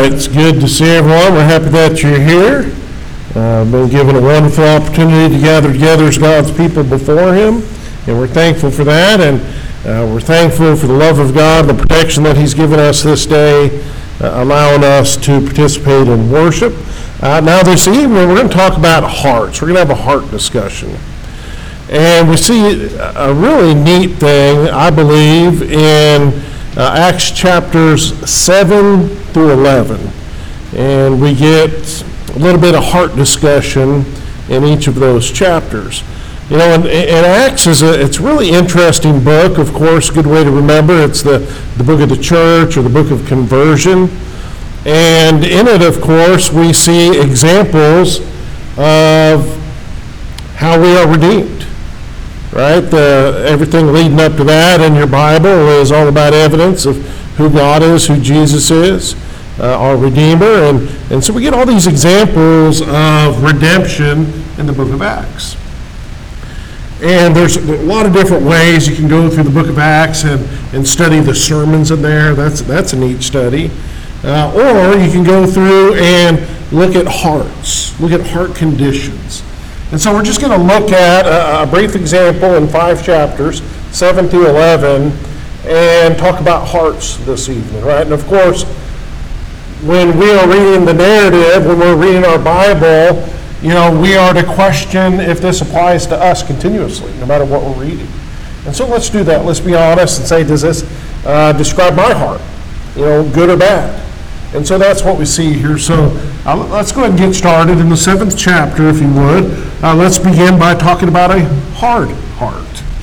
It's good to see everyone. We're happy that you're here. Been given a wonderful opportunity to gather together as God's people before Him, and we're thankful for that, and we're thankful for the love of God, the protection that He's given us this day, allowing us to participate in worship. Now this evening, we're going to talk about hearts. We're going to have a heart discussion. And we see a really neat thing, I believe, in Acts chapters 7 through 11. And we get a little bit of heart discussion in each of those chapters. You know, and Acts it's a really interesting book. Of course, good way to remember, it's the book of the church or the book of conversion. And in it, of course, we see examples of how we are redeemed. Right? Everything leading up to that in your Bible is all about evidence of who God is, who Jesus is, our Redeemer. And so we get all these examples of redemption in the book of Acts. And there's a lot of different ways you can go through the book of Acts and study the sermons in there. That's a neat study. Or you can go through and look at hearts, look at heart conditions. And so we're just going to look at a brief example in 5 chapters, 7 through 11, and talk about hearts this evening, right? And of course, when we are reading the narrative, when we're reading our Bible, you know, we are to question if this applies to us continuously, no matter what we're reading. And so let's do that. Let's be honest and say, does this describe my heart? You know, good or bad? And so that's what we see here. So let's go ahead and get started in the 7th chapter, if you would. Let's begin by talking about a hard heart.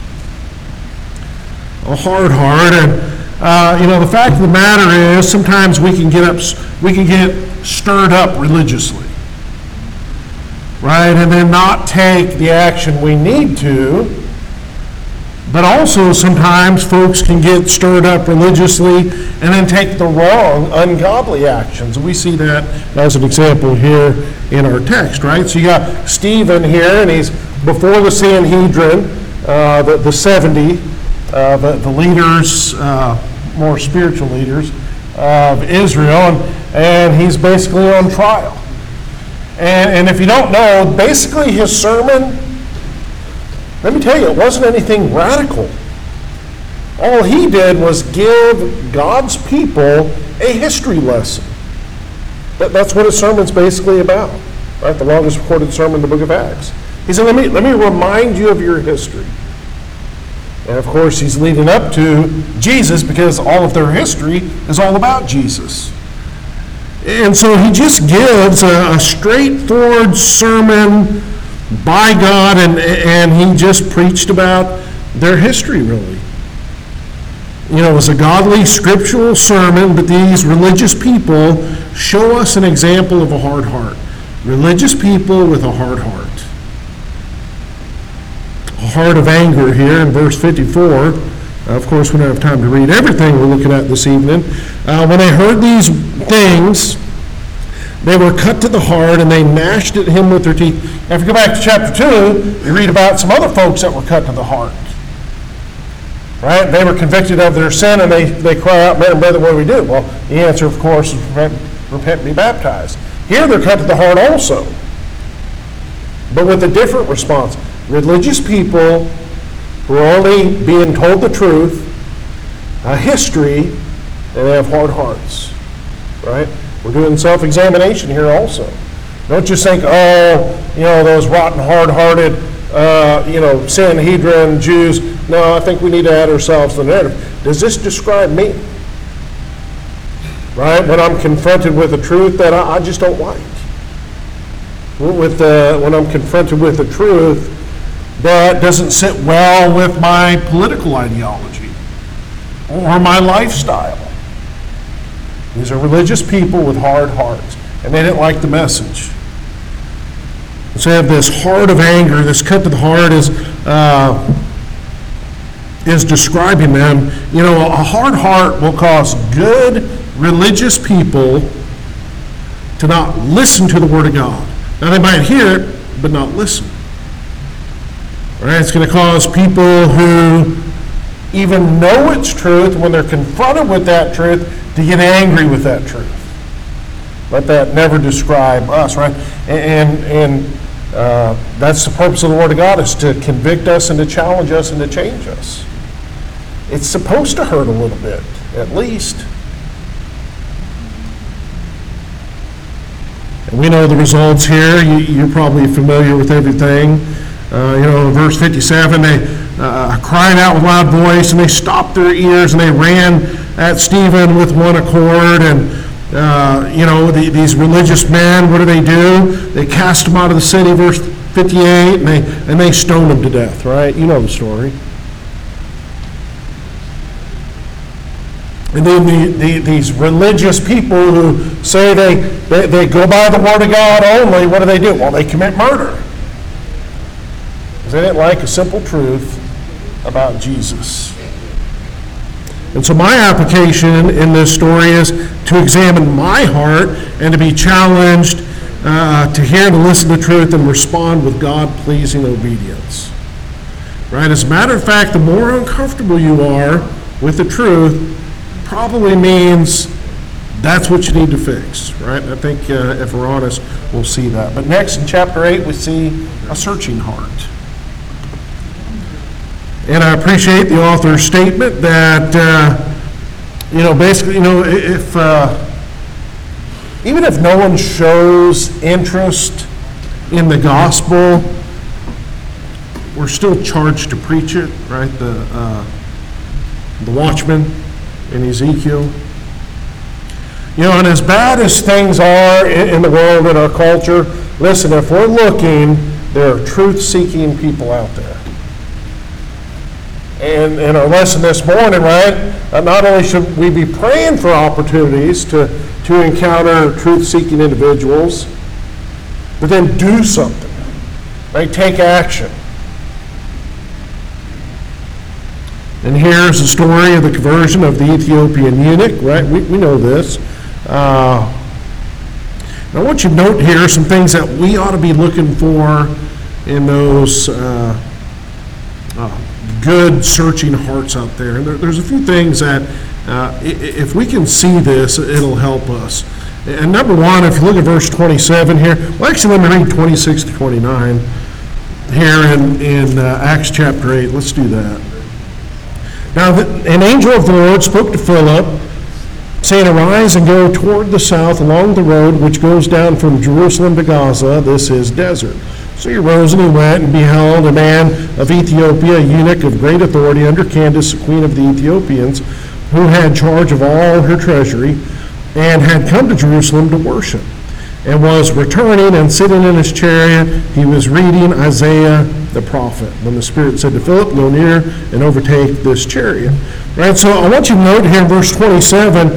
A hard heart. And, you know, the fact of the matter is sometimes we can get stirred up religiously. Right? And then not take the action we need to. But also sometimes folks can get stirred up religiously and then take the wrong, ungodly actions. We see that as an example here in our text, right? So you got Stephen here, and he's before the Sanhedrin, the 70, the leaders, more spiritual leaders of Israel, and he's basically on trial. And if you don't know, basically his sermon, let me tell you, it wasn't anything radical. All he did was give God's people a history lesson. That's what his sermon's basically about, right? The longest recorded sermon in the book of Acts. He said, let me remind you of your history. And of course, he's leading up to Jesus because all of their history is all about Jesus. And so he just gives a straightforward sermon by God, and he just preached about their history, really. You know, it was a godly scriptural sermon, but these religious people show us an example of a hard heart. Religious people with a hard heart. A heart of anger here in verse 54. Of course, we don't have time to read everything we're looking at this evening. When they heard these things, they were cut to the heart, and they gnashed at him with their teeth. Now, if you go back to chapter 2, you read about some other folks that were cut to the heart. Right? They were convicted of their sin, and they cry out, "Man, brother, what do we do?" Well, the answer, of course, is repent and be baptized. Here, they're cut to the heart also, but with a different response. Religious people who are only being told the truth, a history, and they have hard hearts. Right? We're doing self-examination here also. Don't just think, those rotten, hard-hearted, Sanhedrin Jews. No, I think we need to add ourselves to the narrative. Does this describe me? Right? When I'm confronted with a truth that I just don't like. When I'm confronted with a truth that doesn't sit well with my political ideology or my lifestyle. These are religious people with hard hearts, and they didn't like the message. So you have this heart of anger, this cut to the heart is describing them. You know, a hard heart will cause good religious people to not listen to the Word of God. Now they might hear it, but not listen. Right? It's going to cause people who even know it's truth, when they're confronted with that truth, to get angry with that truth. Let that never describe us, right? And that's the purpose of the Word of God, is to convict us and to challenge us and to change us. It's supposed to hurt a little bit, at least. And we know the results here. You're probably familiar with everything. In verse 57, they cried out with loud voice, and they stopped their ears, and they ran at Stephen with one accord. And these religious men, what do? They cast him out of the city, verse 58, and they stoned him to death, right? You know the story. And then these religious people who say they go by the Word of God only, what do? Well, they commit murder. Because they didn't like a simple truth about Jesus. And so my application in this story is to examine my heart and to be challenged to hear and to listen to truth and respond with God-pleasing obedience. Right? As a matter of fact, the more uncomfortable you are with the truth, probably means that's what you need to fix, right? I think if we're honest, we'll see that. But next in chapter 8, we see a searching heart. And I appreciate the author's statement that, if even if no one shows interest in the gospel, we're still charged to preach it, right? The watchman in Ezekiel. And as bad as things are in the world, in our culture, listen, if we're looking, there are truth-seeking people out there. And in our lesson this morning, right, not only should we be praying for opportunities to encounter truth-seeking individuals, but then do something, right? Take action. And here's the story of the conversion of the Ethiopian eunuch, right? We know this. I want you to note here some things that we ought to be looking for in those good searching hearts out there. And there's a few things that if we can see this, it'll help us. And number one, if you look at verse 27 here, well, actually, let me read 26 to 29 here in Acts chapter 8. Let's do that. Now, an angel of the Lord spoke to Philip, saying, "Arise and go toward the south along the road which goes down from Jerusalem to Gaza. This is desert." So he rose and he went and beheld a man of Ethiopia, a eunuch of great authority under Candace, the queen of the Ethiopians, who had charge of all her treasury, and had come to Jerusalem to worship, and was returning and sitting in his chariot. He was reading Isaiah the prophet, when the Spirit said to Philip, "Go near and overtake this chariot." Right. So I want you to note here in verse 27,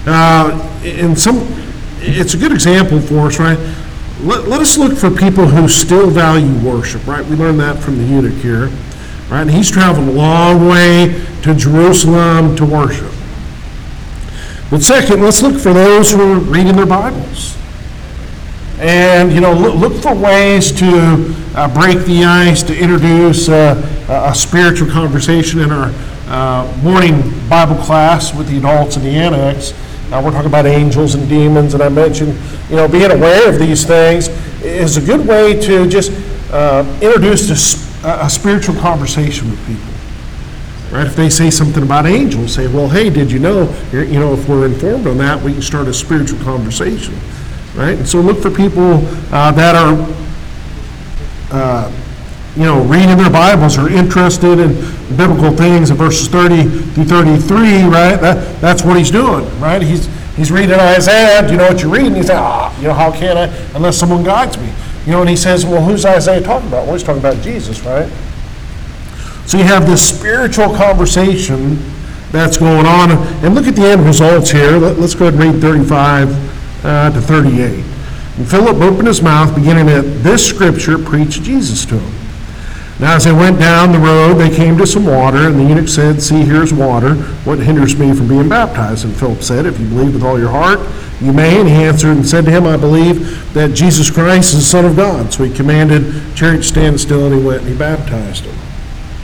it's a good example for us, right? Let us look for people who still value worship, right? We learned that from the eunuch here, right? And he's traveled a long way to Jerusalem to worship. But second, let's look for those who are reading their Bibles. And, look for ways to break the ice, to introduce a spiritual conversation in our morning Bible class with the adults in the annex. We're talking about angels and demons, and I mentioned, being aware of these things is a good way to just introduce a spiritual conversation with people. Right? If they say something about angels, say, "Well, hey, did you know?" If we're informed on that, we can start a spiritual conversation. Right? And so look for people that are, reading their Bibles, or interested in biblical things. In verses 30 through 33, right? That's what he's doing, right? He's reading Isaiah. Do you know what you're reading? He says, how can I, unless someone guides me? And he says, well, who's Isaiah talking about? Well, he's talking about Jesus, right? So you have this spiritual conversation that's going on. And look at the end results here. Let's go ahead and read 35 to 38. And Philip opened his mouth, beginning at this scripture, preached Jesus to him. Now as they went down the road, they came to some water, and the eunuch said, "See, here's water. What hinders me from being baptized?" And Philip said, "If you believe with all your heart, you may." And he answered and said to him, "I believe that Jesus Christ is the Son of God." So he commanded the chariot to stand still, and he went and he baptized him.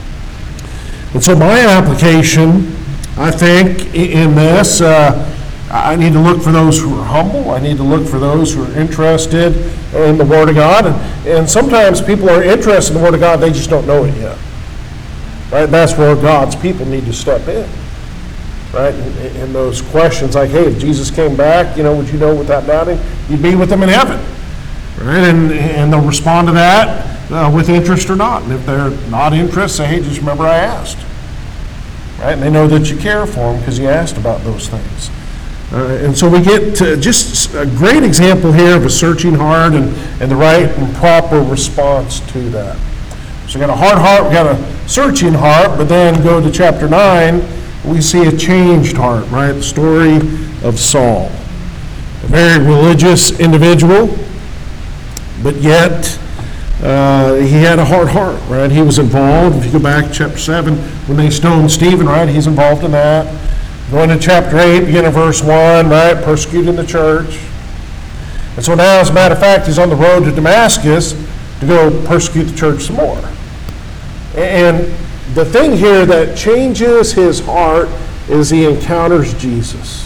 And so my application, I think, in this, I need to look for those who are humble. I need to look for those who are interested in the Word of God. And sometimes people are interested in the Word of God, they just don't know it yet. Right? That's where God's people need to step in. Right? And those questions like, hey, if Jesus came back, would you know without doubting? You'd be with him in heaven. Right? And they'll respond to that with interest or not. And if they're not interested, say, hey, just remember I asked. Right? And they know that you care for them because you asked about those things. And so we get to just a great example here of a searching heart and the right and proper response to that. So we got a hard heart, we got a searching heart, but then go to chapter 9, we see a changed heart, right? The story of Saul. A very religious individual, but yet he had a hard heart, right? He was involved. If you go back to chapter 7, when they stoned Stephen, right? He's involved in that. Going to chapter 8, beginning of verse 1, right? Persecuting the church. And so now, as a matter of fact, he's on the road to Damascus to go persecute the church some more. And the thing here that changes his heart is he encounters Jesus.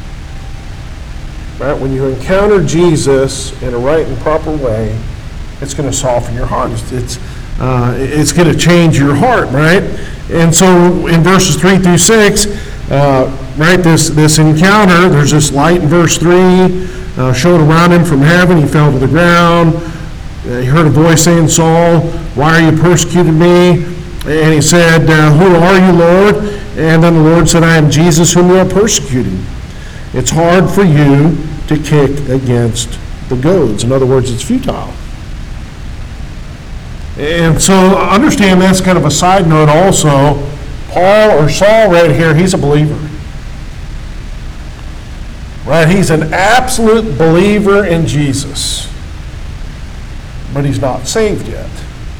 Right? When you encounter Jesus in a right and proper way, it's going to soften your heart. It's going to change your heart, right? And so in verses 3 through 6, right, this encounter, there's this light in verse 3, shone around him from heaven. He fell to the ground. He heard a voice saying, Saul, why are you persecuting me? And he said, who are you, Lord? And then the Lord said, I am Jesus whom you are persecuting. It's hard for you to kick against the goads. In other words, it's futile. And so understand that's kind of a side note also. Paul or Saul right here, he's a believer. Right? He's an absolute believer in Jesus. But he's not saved yet.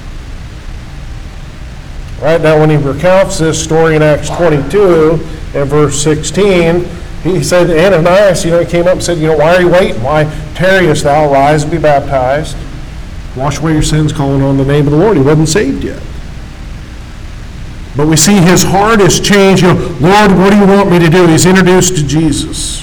Right? Now when he recounts this story in Acts 22 and verse 16, he said, Ananias, he came up and said, why are you waiting? Why tarriest thou? Rise and be baptized. Wash away your sins, calling on the name of the Lord. He wasn't saved yet. But we see his heart is changed. Lord, what do you want me to do? He's introduced to Jesus.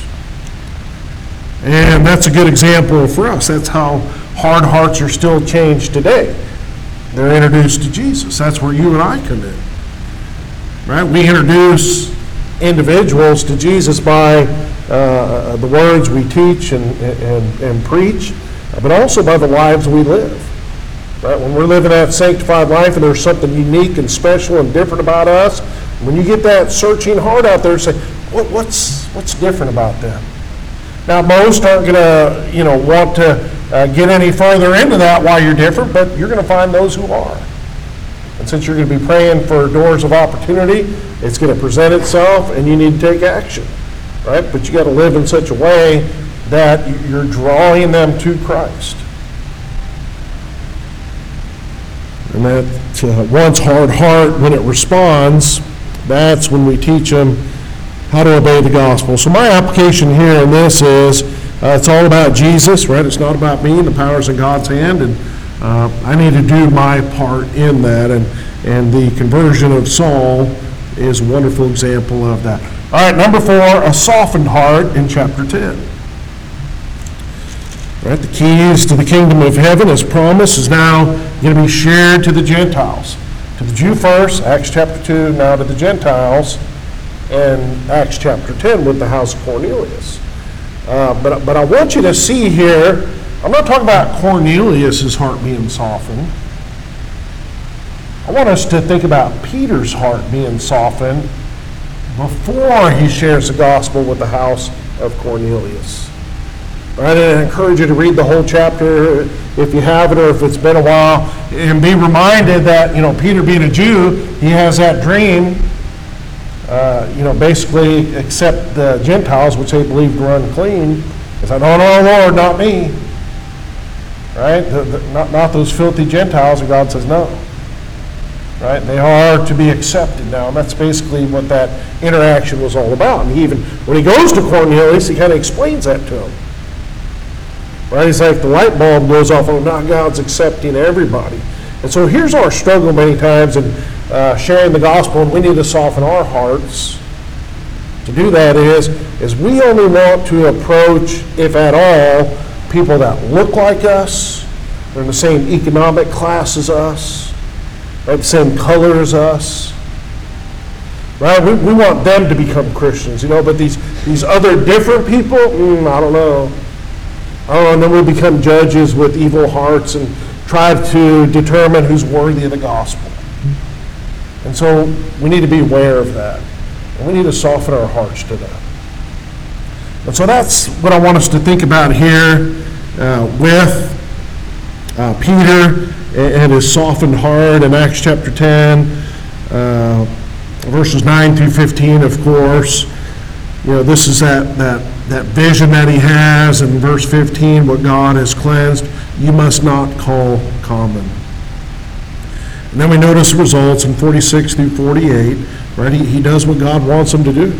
And that's a good example for us. That's how hard hearts are still changed today. They're introduced to Jesus. That's where you and I come in. Right? We introduce individuals to Jesus by the words we teach and preach, but also by the lives we live. Right? When we're living that sanctified life and there's something unique and special and different about us, when you get that searching heart out there, say, what's different about them? Now, most aren't going to, want to get any further into that why you're different, but you're going to find those who are. And since you're going to be praying for doors of opportunity, it's going to present itself, and you need to take action, right? But you got to live in such a way that you're drawing them to Christ. And that one's hard heart, when it responds, that's when we teach them how to obey the gospel. So my application here in this is, it's all about Jesus, right? It's not about me, and the power's in God's hand, and I need to do my part in that. And the conversion of Saul is a wonderful example of that. All right, number 4, a softened heart in chapter 10. Right, the keys to the kingdom of heaven, as promised, is now going to be shared to the Gentiles. To the Jew first, Acts chapter 2, now to the Gentiles, and Acts chapter 10 with the house of Cornelius. But I want you to see here, I'm not talking about Cornelius' heart being softened. I want us to think about Peter's heart being softened before he shares the gospel with the house of Cornelius. Right, and I encourage you to read the whole chapter if you haven't, or if it's been a while, and be reminded that, Peter being a Jew, he has that dream, basically accept the Gentiles, which they believed were unclean. He said, no, Lord, not me. Right? Not those filthy Gentiles, and God says no. Right? They are to be accepted now, and that's basically what that interaction was all about. And even when he goes to Cornelius, he kind of explains that to him. Right? It's like the light bulb goes off, now God's accepting everybody. And so here's our struggle many times in sharing the gospel, and we need to soften our hearts To do that is we only want to approach, if at all, people that look like us, they're in the same economic class as us, right, the same color as us. Right? We want them to become Christians, but these other different people, I don't know. And then we become judges with evil hearts and try to determine who's worthy of the gospel. And so we need to be aware of that. And we need to soften our hearts to that. And so that's what I want us to think about here with Peter and his softened heart in Acts chapter 10, verses 9 through 15, of course. This is that vision that he has in verse 15, what God has cleansed, you must not call common. And then we notice the results in 46 through 48, right? He does what God wants him to do.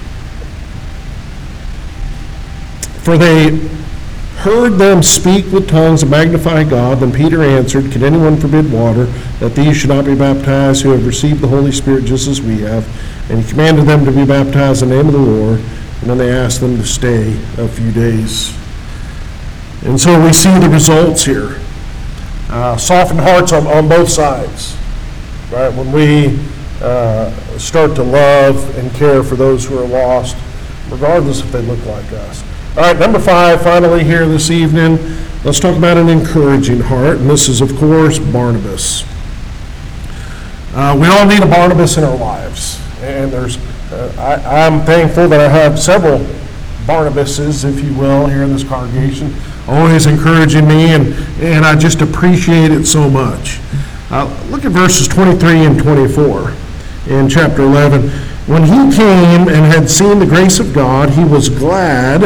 For they heard them speak with tongues and magnify God. Then Peter answered, can anyone forbid water, that these should not be baptized who have received the Holy Spirit just as we have? And he commanded them to be baptized in the name of the Lord. And then they asked them to stay a few days. And so we see the results here. Softened hearts on both sides, right? When we start to love and care for those who are lost, regardless if they look like us. All right, number 5, finally here this evening, let's talk about an encouraging heart, and this is, of course, Barnabas. We all need a Barnabas in our lives, and I'm thankful that I have several Barnabases, if you will, here in this congregation, always encouraging me, and I just appreciate it so much. Look at verses 23 and 24 in chapter 11. When he came and had seen the grace of God, he was glad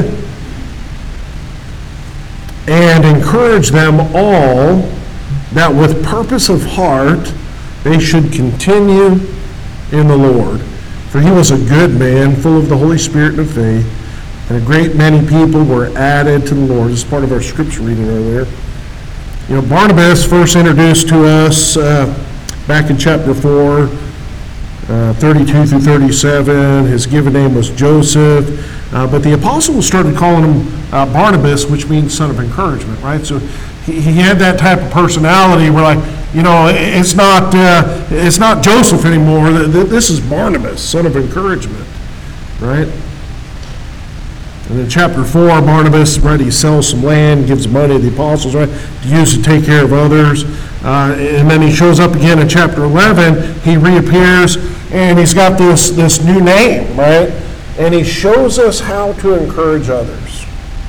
and encouraged them all that with purpose of heart they should continue in the Lord. For he was a good man, full of the Holy Spirit and of faith, and a great many people were added to the Lord. This is part of our scripture reading earlier. Barnabas first introduced to us back in chapter 4, 32 through 37. His given name was Joseph. But the apostles started calling him Barnabas, which means son of encouragement, right? So he had that type of personality where, it's not Joseph anymore. This is Barnabas, son of encouragement, right? And in chapter 4, Barnabas, right, he sells some land, gives money to the apostles, right, to use to take care of others. And then he shows up again in chapter 11. He reappears, and he's got this new name, right? And he shows us how to encourage others.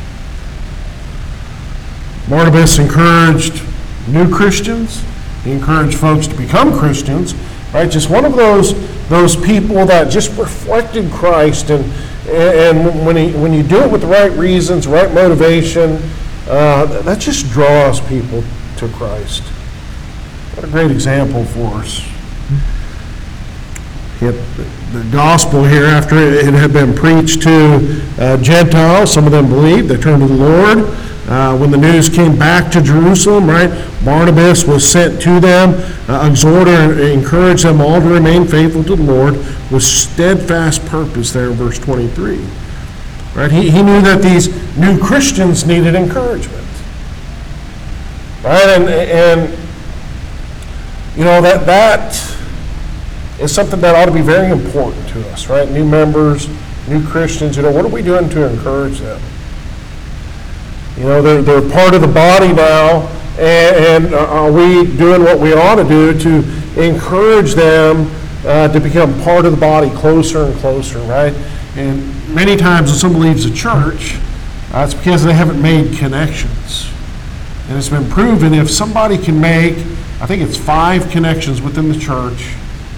Barnabas encouraged new Christians. He encouraged folks to become Christians, right? Just one of those people that just reflected Christ, and when you do it with the right reasons, right motivation, that just draws people to Christ. What a great example for us. The gospel here, after it had been preached to Gentiles, some of them believed, they turned to the Lord. When the news came back to Jerusalem, right, Barnabas was sent to them, exhort and encourage them all to remain faithful to the Lord with steadfast purpose there in verse 23. Right? He knew that these new Christians needed encouragement. Right? And that is something that ought to be very important to us, right? New members, new Christians, what are we doing to encourage them? They're part of the body now, and are we doing what we ought to do to encourage them to become part of the body closer and closer, right? And many times when someone leaves a church, it's because they haven't made connections. And it's been proven if somebody can make, I think it's 5 connections within the church,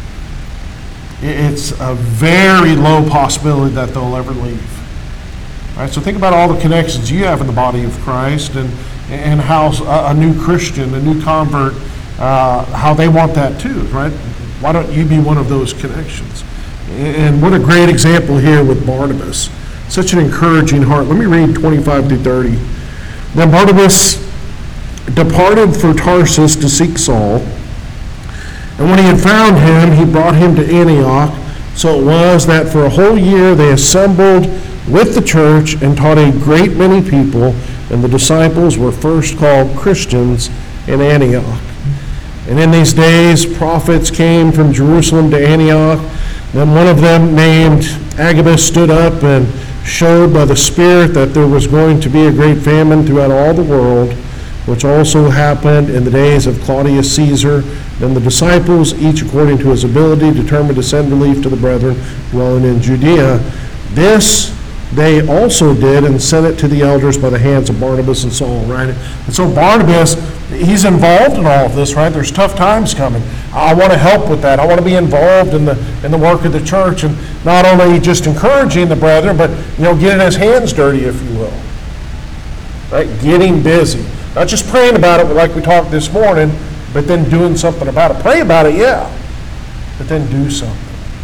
it's a very low possibility that they'll ever leave. Right, so think about all the connections you have in the body of Christ, and how a new Christian, a new convert, how they want that too, right? Why don't you be one of those connections? And what a great example here with Barnabas. Such an encouraging heart. Let me read 25 through 30. Then Barnabas departed for Tarsus to seek Saul. And when he had found him, he brought him to Antioch. So it was that for a whole year they assembled with the church and taught a great many people, and the disciples were first called Christians in Antioch. And in these days, prophets came from Jerusalem to Antioch. Then one of them, named Agabus, stood up and showed by the Spirit that there was going to be a great famine throughout all the world, which also happened in the days of Claudius Caesar. Then the disciples, each according to his ability, determined to send relief to the brethren dwelling in Judea. This they also did and sent it to the elders by the hands of Barnabas and Saul, right? And so Barnabas, he's involved in all of this, right? There's tough times coming. I want to help with that. I want to be involved in the work of the church, and not only just encouraging the brethren, but getting his hands dirty, if you will, right? Getting busy, not just praying about it like we talked this morning, but then doing something about it. Pray about it, yeah, but then do something.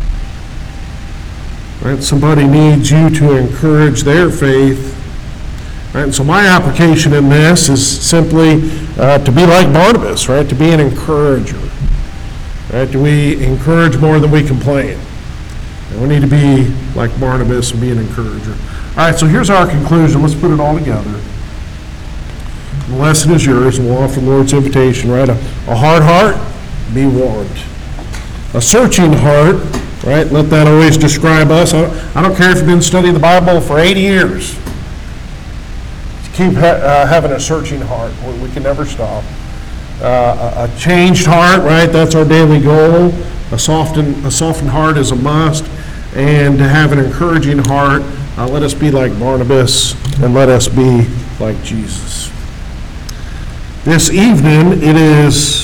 Right? Somebody needs you to encourage their faith. Right? And so my application in this is simply to be like Barnabas, right? To be an encourager. Right? Do we encourage more than we complain? And we need to be like Barnabas and be an encourager. All right, so here's our conclusion. Let's put it all together. The lesson is yours, and we'll offer the Lord's invitation, right? A hard heart, be warned. A searching heart, right? Let that always describe us. I don't care if you've been studying the Bible for 80 years. Keep having a searching heart. We can never stop. A changed heart, right? That's our daily goal. A softened heart is a must. And to have an encouraging heart, let us be like Barnabas, and let us be like Jesus. This evening, it is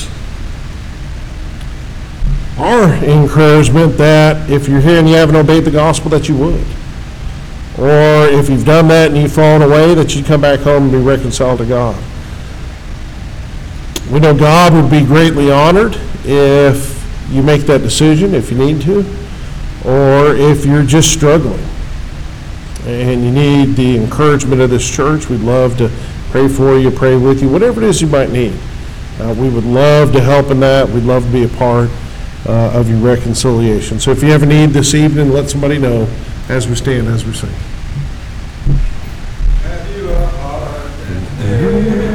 our encouragement that if you're here and you haven't obeyed the gospel, that you would. Or if you've done that and you've fallen away, that you'd come back home and be reconciled to God. We know God would be greatly honored if you make that decision, if you need to, or if you're just struggling and you need the encouragement of this church. We'd love to pray for you, pray with you, whatever it is you might need. We would love to help in that. We'd love to be a part of your reconciliation. So if you have a need this evening, let somebody know as we stand, as we sing. Have you a heart